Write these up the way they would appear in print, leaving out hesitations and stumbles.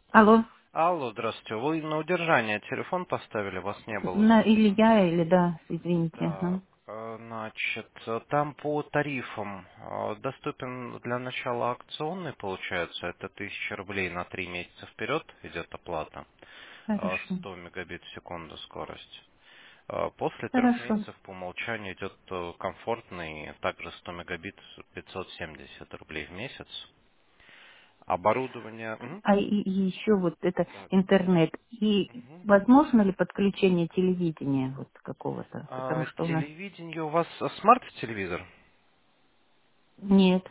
Алло, Алло, здравствуйте. Вы на удержание телефон поставили, вас не было или слышно. я, или да, извините. Да, значит, там по тарифам доступен для начала акционный, получается, это 1000 рублей на 3 месяца вперед идет оплата, Хорошо, 100 мегабит в секунду скорость. После 3 месяцев хорошо. по умолчанию идет комфортный, также 100 мегабит, 570 рублей в месяц. Оборудование... А и еще вот это Так. интернет. И Мгм. возможно ли подключение телевидения вот какого-то? Потому что у нас Телевидение у вас смарт-телевизор? нет.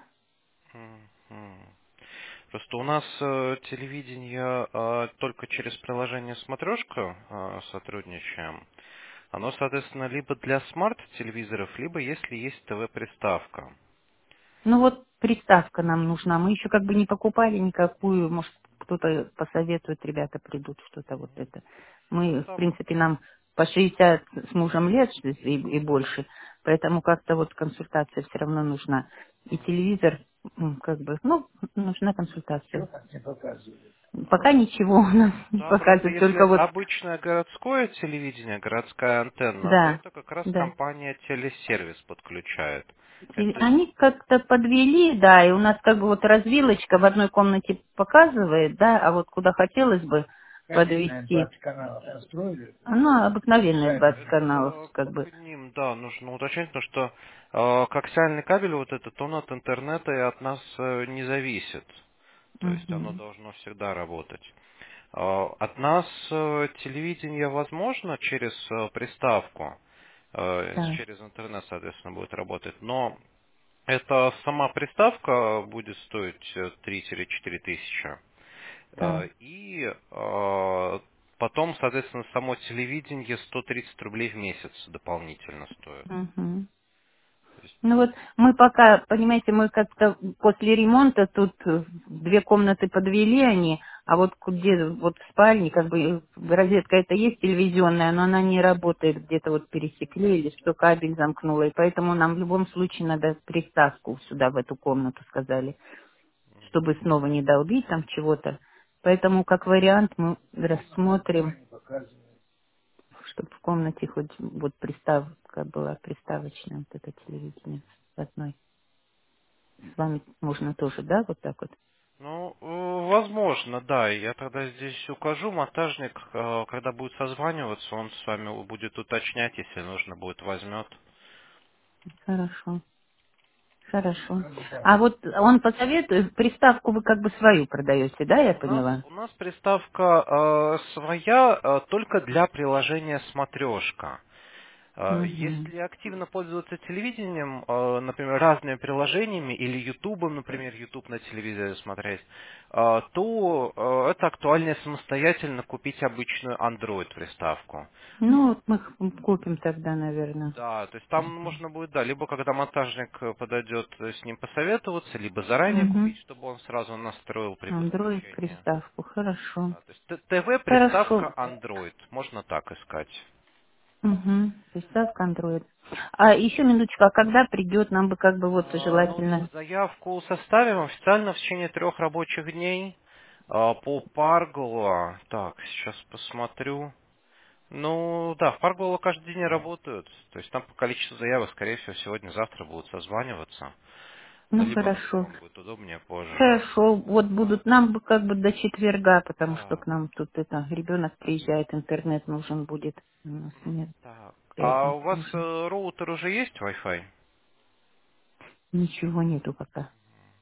Мгм. Просто у нас телевидение только через приложение «Смотрешка» сотрудничаем. Оно, соответственно, либо для смарт-телевизоров, либо если есть ТВ-приставка. Ну вот приставка нам нужна. Мы еще как бы не покупали никакую. Может, кто-то посоветует, ребята придут, что-то вот это. Ну, Мы, в там... принципе, нам по 60 с мужем лет и больше, поэтому как-то вот консультация все равно нужна. И телевизор, как бы, ну, нужна консультация. Пока ничего у нас не Да, просто показывает, если только это вот, обычное городское телевидение, городская антенна, то да, это как раз да. компания «Телесервис» подключает. И Это... они как-то подвели, да, и у нас как бы вот развилочка в одной комнате показывает, да, а вот куда хотелось бы подвести. Ну, обыкновенные 20 каналов, Это как бы. к ним, да, нужно уточнить, потому что коаксиальный кабель вот этот, он от интернета и от нас не зависит. То есть оно Мгм. должно всегда работать. От нас телевидение возможно через приставку, Да, через интернет, соответственно, будет работать, но эта сама приставка будет стоить 3-4 тысячи. да. И потом, соответственно, само телевидение 130 рублей в месяц дополнительно стоит. Мгм. То есть, Ну вот мы пока, понимаете, мы как-то после ремонта тут две комнаты подвели они, а вот где вот в спальне, как бы розетка это есть телевизионная, но она не работает, где-то вот пересекли или что кабель замкнуло, и поэтому нам в любом случае надо приставку сюда в эту комнату сказали, чтобы снова не долбить там чего-то. Поэтому как вариант мы рассмотрим, чтобы в комнате хоть вот приставка была, приставочная вот это телевидение в одной. С вами можно тоже, да, вот так вот? ну, возможно, да. Я тогда здесь укажу, монтажник, когда будет созваниваться, он с вами будет уточнять, если нужно будет, возьмет. Хорошо, хорошо. А вот он посоветует, приставку вы как бы свою продаете, да, я поняла? У нас приставка своя только для приложения «Смотрешка». Угу. Если активно пользоваться телевидением, например, разными приложениями или Ютубом, например, Ютуб на телевизоре смотреть, то это актуальнее самостоятельно купить обычную Android-приставку. Ну, вот мы купим тогда, наверное. Да, то есть там можно будет, да, либо когда монтажник подойдет с ним посоветоваться, либо заранее Угу. купить, чтобы он сразу настроил при Android подключении. приставку, хорошо. Да, то есть ТВ-приставка Хорошо. Android, можно так искать. Угу. Приставка Android. А еще минуточку, а когда придет, нам бы как бы вот Ну, желательно заявку составим официально в течение 3 рабочих дней. По Паргола, так, сейчас посмотрю. Ну, да, в Паргола каждый день работают. То есть там по количеству заявок, скорее всего, сегодня-завтра будут созваниваться. ну Либо, когда хорошо. вам будет удобнее, позже. Хорошо, вот будут нам бы как бы до четверга, потому что Да, к нам тут это ребенок приезжает, интернет нужен будет. У нас нет так. А связи, у вас нужен. роутер уже есть Wi-Fi? Ничего нету пока.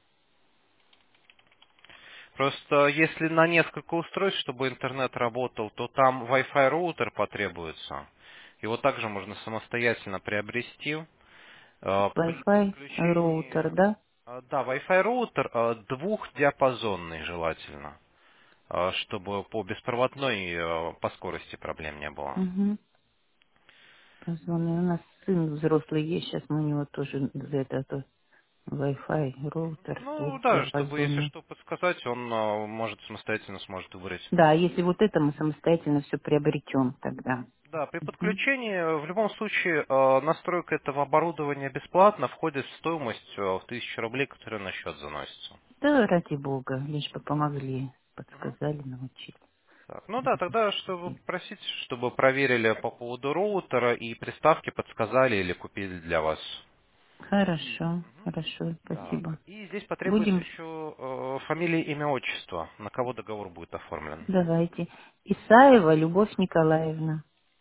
Просто если на несколько устройств, чтобы интернет работал, то там Wi-Fi роутер потребуется. Его также можно самостоятельно приобрести. При Wi-Fi, подключении, роутер, да? да, Wi-Fi роутер двухдиапазонный желательно, чтобы по беспроводной по скорости проблем не было. Угу. Позвони. У нас сын взрослый есть, сейчас мы у него тоже за это Wi-Fi, роутер Ну да, чтобы если двухдиапазонный. что подсказать, он может самостоятельно сможет выбрать. Да, если вот это мы самостоятельно все приобретем тогда. Да, при Мгм. подключении в любом случае настройка этого оборудования бесплатно входит в стоимость в 1000 рублей, которая на счет заносится. Да, ради бога, лишь бы помогли. Мгм. подсказали, научили. Так, ну да, тогда чтобы просить, чтобы проверили по поводу роутера и приставки подсказали или купили для вас. Хорошо, хорошо, Так, спасибо. и здесь потребуется Будем, еще фамилия, имя, отчество, на кого договор будет оформлен. давайте. Исаева Любовь Николаевна.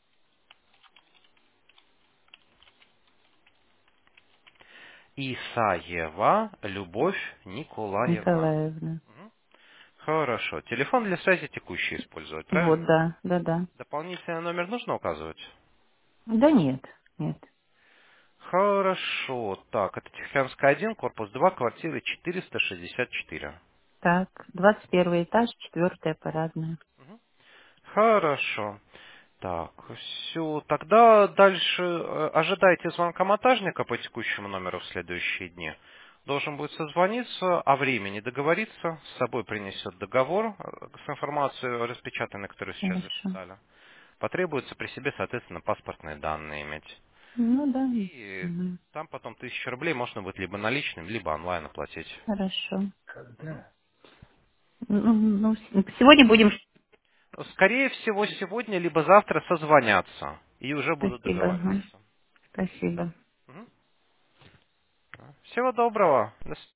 Исаева Любовь Николаевна. Николаевна. Мгм. Хорошо. Телефон для связи текущий использовать, Вот, правильно? да, да, да. Дополнительный номер нужно указывать? Да нет, нет. Хорошо. Так, это Тихоокеанская 1, корпус 2, квартира 464. Так, 21 этаж, 4 парадная. Мгм. Хорошо. Так, все. Тогда дальше ожидайте звонка монтажника по текущему номеру в следующие дни. Должен будет созвониться, о времени договориться, с собой принесет договор с информацией распечатанной, которую сейчас Хорошо. записали. Потребуется при себе, соответственно, паспортные данные иметь. Ну да, И мгм, там потом 1000 рублей можно будет либо наличным, либо онлайн оплатить. хорошо. Мгм. Сегодня будем... Скорее всего, сегодня либо завтра созвонятся и уже будут Спасибо. Ага. договариваться. Спасибо. Мгм. Всего доброго. До